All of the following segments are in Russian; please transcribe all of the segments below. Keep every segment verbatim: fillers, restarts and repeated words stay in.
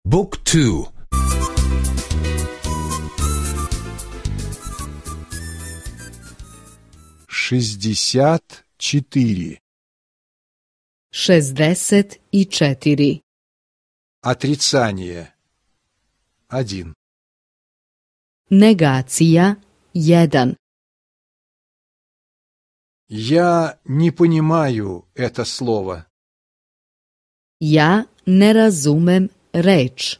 بوك تو. шестьдесят четыре. šezdeset četiri. Отрицание. Один. Negacija jedan. Я не понимаю это слово. Ja ne razumem reč.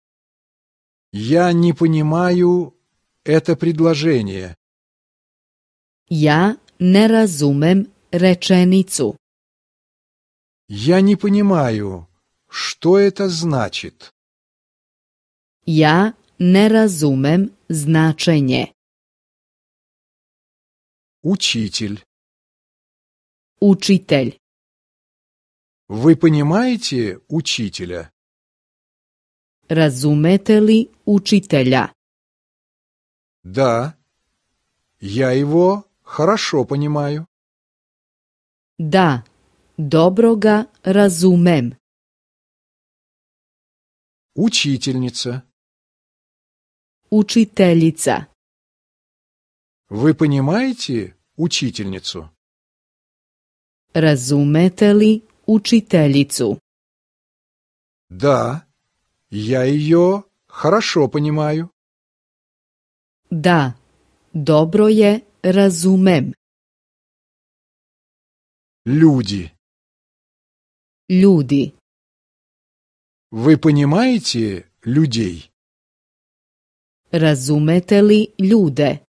Я не понимаю это предложение. Ja ne razumem rečenicu. Я не понимаю, что это значит. Ja ne razumem značenje. Учитель. Učitelj. Вы понимаете учителя? Razumete li učitelja? Да, я его хорошо понимаю. Da, dobro ga razumem. Учительница. Učiteljica. Вы понимаете учительницу? Razumete li učiteljicu? Да, я ее хорошо понимаю. Da, dobro je razumem. Люди. Ljudi. Вы понимаете людей? Razumete li ljude?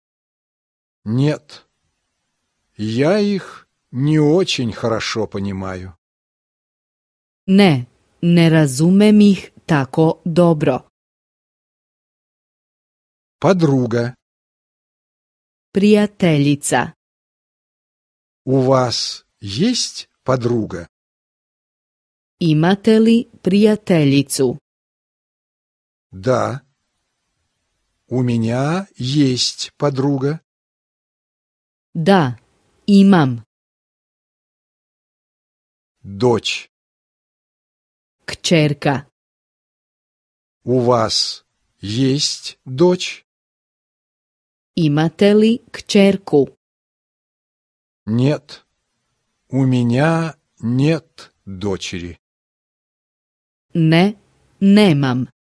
Нет, я их не очень хорошо понимаю. Ne, ne razumem ih tako dobro. Подруга. Prijateljica. У вас есть подруга? Imate li prijateljicu? Да, у меня есть подруга. Da, imam. Дочь. Kćerka. У вас есть дочь? Imate li kćerku? Нет, у меня нет дочери. Ne, nemam.